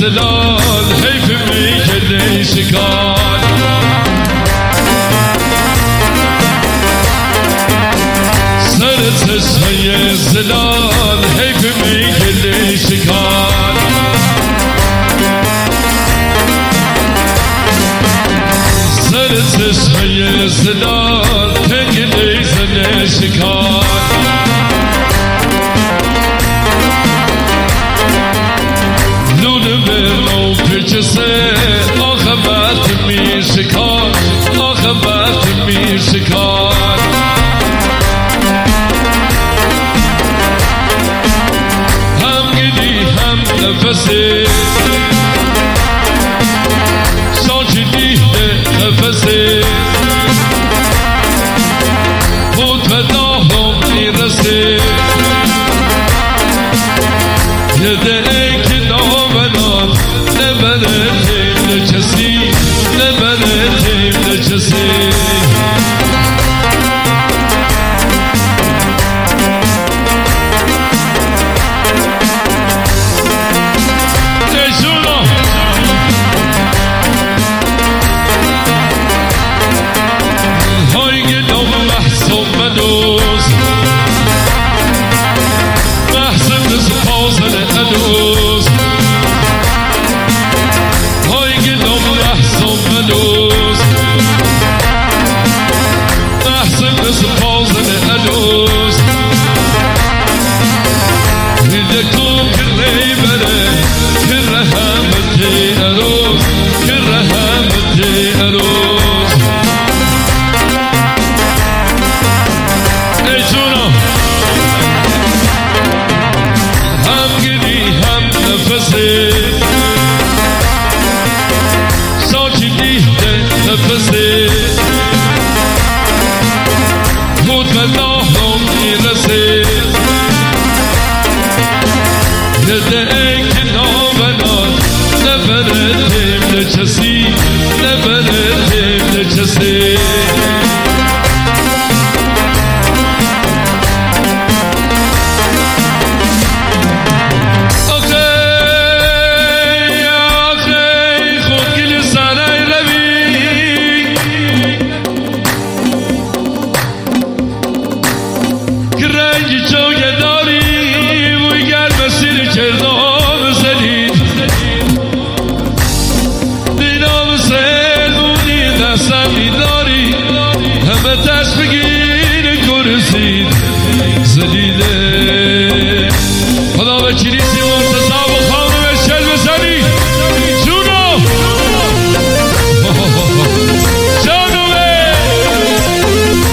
زلال حیف میگه شکار سر چشمه زلال حیف میگه شکار سر چشمه زلال تنگ لیزن شکار آخه وقت می شکار آخه وقت می شکار هم گلی هم نفسه ساچنی نفسه خود به داهم میرسه یه ده که نامنان نبره تیم کسی نبره تیم کسی های گلوم محصوب مدوز محصوب نزد پازل ادوز مدوز محسن نزد پازل ادوز میده کن که ری بره که رحمتی اروز که رحمتی اروز ای جونا هم گیری هم نفسی نفسه خود به داهم میرسه یده که نامنان نبره تیم کسی نبره تیم کسی رنگی چوگه داری ویگر مسیر کردام زدید دینام سلمونی دستمی داری همه دست بگیر کرسید زدیده خدا وکیلی